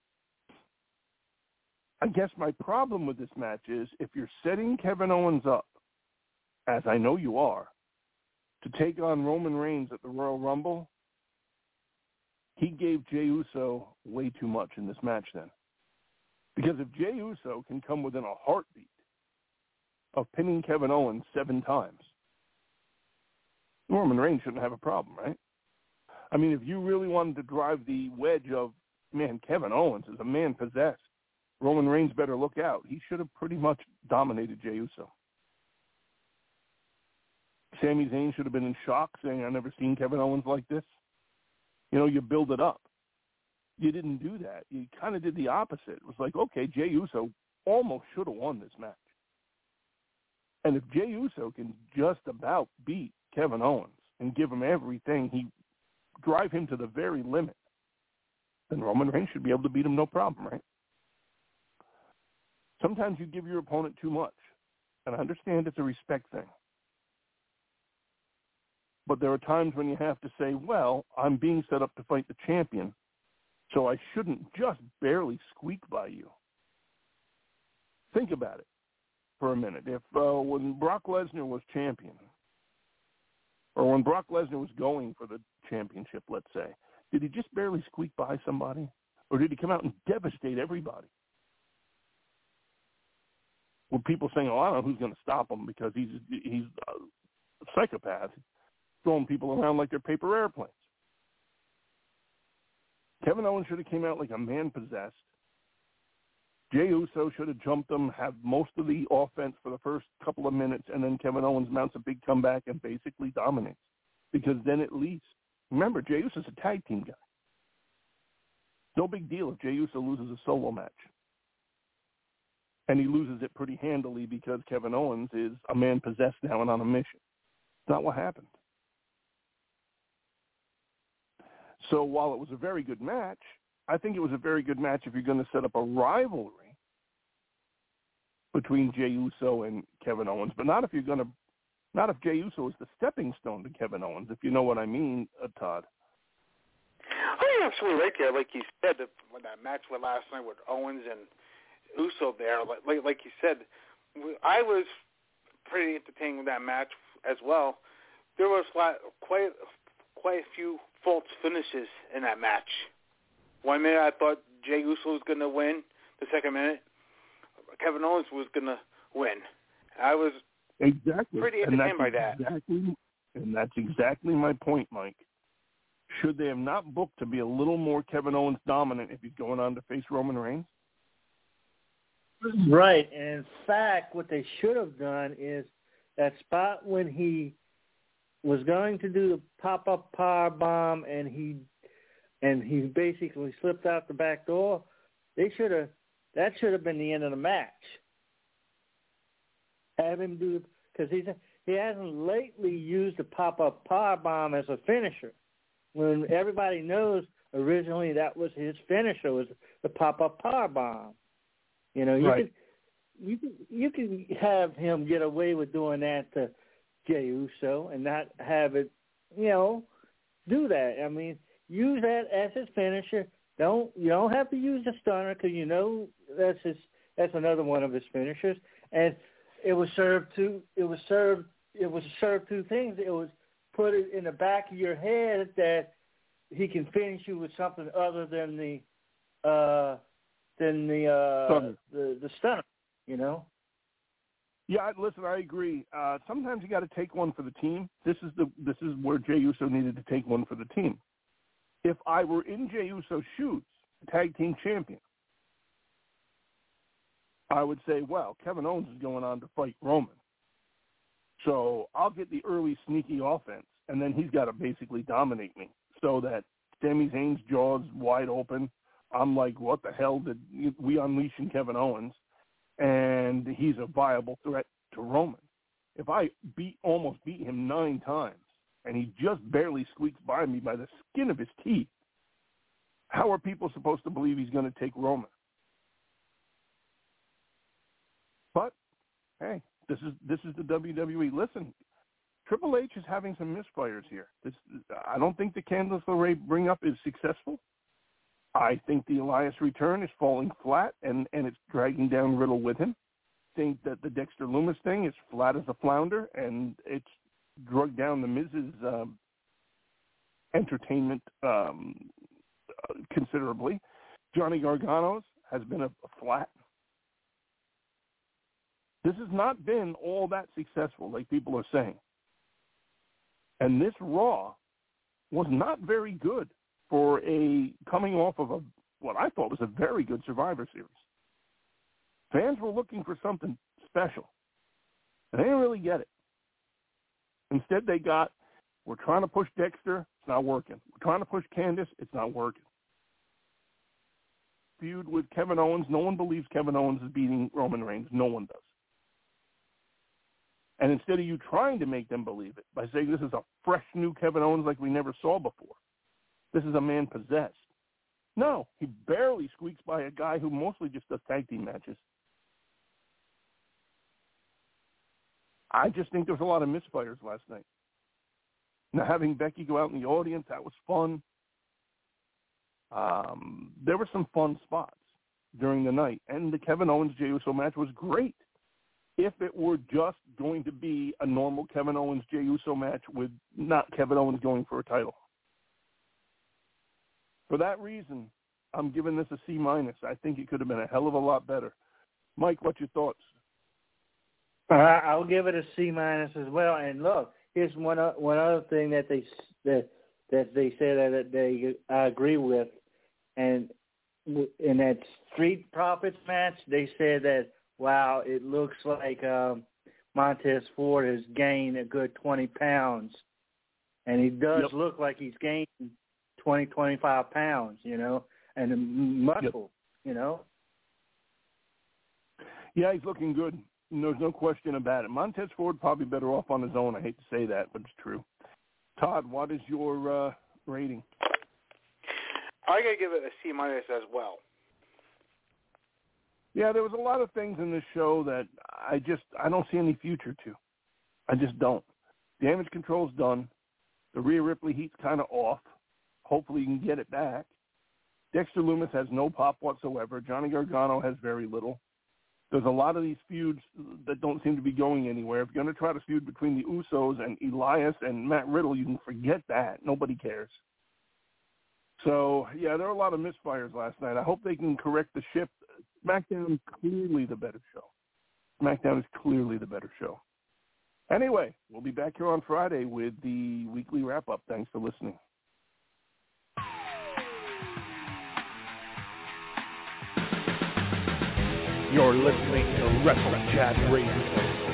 I guess my problem with this match is if you're setting Kevin Owens up, as I know you are, to take on Roman Reigns at the Royal Rumble, he gave Jey Uso way too much in this match then. Because if Jey Uso can come within a heartbeat of pinning Kevin Owens 7 times, Roman Reigns shouldn't have a problem, right? I mean, if you really wanted to drive the wedge of, man, Kevin Owens is a man possessed, Roman Reigns better look out. He should have pretty much dominated Jey Uso. Sami Zayn should have been in shock, saying, I've never seen Kevin Owens like this. You know, you build it up. You didn't do that. You kind of did the opposite. It was like, okay, Jey Uso almost should have won this match. And if Jey Uso can just about beat Kevin Owens and give him everything, drive him to the very limit, then Roman Reigns should be able to beat him no problem, right? Sometimes you give your opponent too much, and I understand it's a respect thing. But there are times when you have to say, well, I'm being set up to fight the champion, so I shouldn't just barely squeak by you. Think about it for a minute. If when Brock Lesnar was champion, or when Brock Lesnar was going for the championship, let's say, did he just barely squeak by somebody? Or did he come out and devastate everybody? With people saying, oh, I don't know who's going to stop him because he's a psychopath, throwing people around like they're paper airplanes. Kevin Owens should have came out like a man possessed. Jey Uso should have jumped him, have most of the offense for the first couple of minutes, and then Kevin Owens mounts a big comeback and basically dominates. Because then at least, remember, Jey Uso's a tag team guy. No big deal if Jey Uso loses a solo match. And he loses it pretty handily because Kevin Owens is a man possessed now and on a mission. It's not what happened. So while it was a very good match, I think it was a very good match if you're going to set up a rivalry between Jey Uso and Kevin Owens, but not if Jey Uso is the stepping stone to Kevin Owens, if you know what I mean, Todd. Oh, yeah, absolutely right there. Like you said, when that match went last night with Owens and Uso there, like you said, I was pretty entertained with that match as well. There was quite a few false finishes in that match. 1 minute I thought Jey Uso was going to win. The second minute, Kevin Owens was going to win. I was pretty entertained by that. And that's exactly my point, Mike. Should they have not booked to be a little more Kevin Owens dominant if he's going on to face Roman Reigns? Right. And in fact, what they should have done is that spot when he was going to do the pop-up power bomb and he basically slipped out the back door, that should have been the end of the match. Have him do, because he hasn't lately used the pop-up power bomb as a finisher. When everybody knows originally that was his finisher, was the pop-up power bomb. You know, you can have him get away with doing that to Jey Uso and not have it, do that. I mean, use that as his finisher. You don't have to use the stunner because that's another one of his finishers. And it was served two things. It was put it in the back of your head that he can finish you with something other than the stunner, Yeah, listen, I agree. Sometimes you got to take one for the team. This is where Jey Uso needed to take one for the team. If I were in Jey Uso's shoes, tag team champion, I would say, well, Kevin Owens is going on to fight Roman. So I'll get the early sneaky offense, and then he's got to basically dominate me so that Sami Zayn's jaw's wide open. I'm like, what the hell did we unleash in Kevin Owens? And he's a viable threat to Roman. If I almost beat him 9 times, and he just barely squeaks by me by the skin of his teeth. How are people supposed to believe he's going to take Roman? But, hey, this is the WWE. Listen, Triple H is having some misfires here. I don't think the Candice LeRae bring-up is successful. I think the Elias return is falling flat, and it's dragging down Riddle with him. I think that the Dexter Lumis thing is flat as a flounder, and it's drug down the Miz's entertainment considerably. Johnny Gargano's has been a flat. This has not been all that successful, like people are saying. And this Raw was not very good for coming off of what I thought was a very good Survivor Series. Fans were looking for something special, and they didn't really get it. Instead, they got, we're trying to push Dexter, it's not working. We're trying to push Candice, it's not working. Feud with Kevin Owens, no one believes Kevin Owens is beating Roman Reigns. No one does. And instead of you trying to make them believe it by saying this is a fresh new Kevin Owens like we never saw before, this is a man possessed. No, he barely squeaks by a guy who mostly just does tag team matches. I just think there's a lot of misfires last night. Now, having Becky go out in the audience, that was fun. There were some fun spots during the night, and the Kevin Owens-Jey Uso match was great. If it were just going to be a normal Kevin Owens-Jey Uso match with not Kevin Owens going for a title. For that reason, I'm giving this a C-. I think it could have been a hell of a lot better. Mike, what's your thoughts? I'll give it a C- as well. And look, here's one other thing that they said that I agree with, and in that Street Profits match, they said that, wow, it looks like Montez Ford has gained a good 20 pounds, and he does look like he's gained 20, 25 pounds, and muscle, Yeah, he's looking good. There's no question about it. Montez Ford probably better off on his own. I hate to say that, but it's true. Todd, what is your rating? I got to give it a C- as well. Yeah, there was a lot of things in this show that I don't see any future to. I just don't. Damage control's done. The Rhea Ripley heat's kind of off. Hopefully you can get it back. Dexter Lumis has no pop whatsoever. Johnny Gargano has very little. There's a lot of these feuds that don't seem to be going anywhere. If you're going to try to feud between the Usos and Elias and Matt Riddle, you can forget that. Nobody cares. So, yeah, there are a lot of misfires last night. I hope they can correct the ship. SmackDown is clearly the better show. SmackDown is clearly the better show. Anyway, we'll be back here on Friday with the weekly wrap-up. Thanks for listening. You're listening to Wrestle Chat Radio.